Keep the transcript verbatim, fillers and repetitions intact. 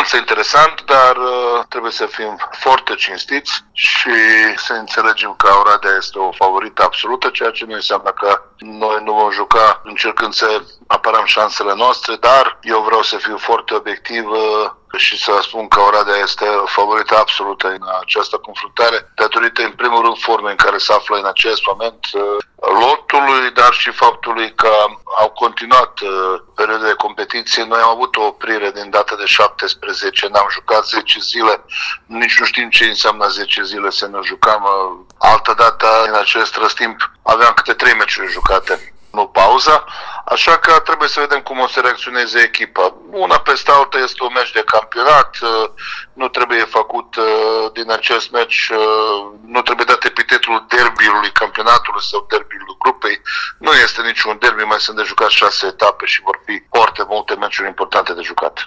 Este interesant, dar uh, trebuie să fim foarte cinstiți și să înțelegem că Oradea este o favorită absolută, ceea ce nu înseamnă că noi nu vom juca încercând să apărăm șansele noastre, dar eu vreau să fiu foarte obiectiv uh, și să spun că Oradea este favorită absolută în această confruntare, datorită în primul rând formei în care se află în acest moment, uh, lotului, dar și faptului că au continuat uh, perioada de competiție. Noi am avut o oprire din data de șaptesprezece, n-am jucat zece zile, nici nu știm ce înseamnă zece zile să ne jucăm. Uh, altă dată, în acest răstimp, aveam câte trei meciuri jucate, nu pauza, așa că trebuie să vedem cum o să reacționeze echipa. Una peste alta este un meci de campionat, nu trebuie făcut din acest meci, nu trebuie dat epitetul derbiului campionatului sau derbiului grupei. Nu este niciun derby, mai sunt de jucat șase etape și vor fi foarte multe meciuri importante de jucat.